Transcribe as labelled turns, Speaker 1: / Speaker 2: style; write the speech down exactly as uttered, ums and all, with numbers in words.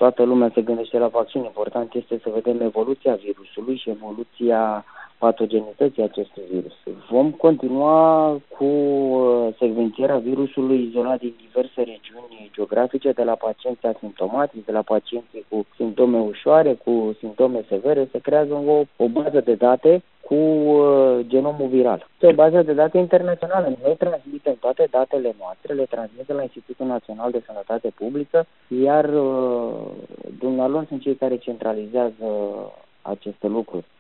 Speaker 1: toată lumea se gândește la vaccin. Important este să vedem evoluția virusului și evoluția patogenității acestui virus. Vom continua cu secvențierea virusului izolat din diverse regiuni geografice, de la pacienți asimptomatici, de la pacienții cu simptome ușoare, cu simptome severe. Se creează o, o bază de date cu uh, genomul viral. Este o bază de date internațională. Noi transmitem toate datele noastre, le transmitem la Institutul Național de Sănătate Publică, iar uh, dumnealor sunt cei care centralizează aceste lucruri.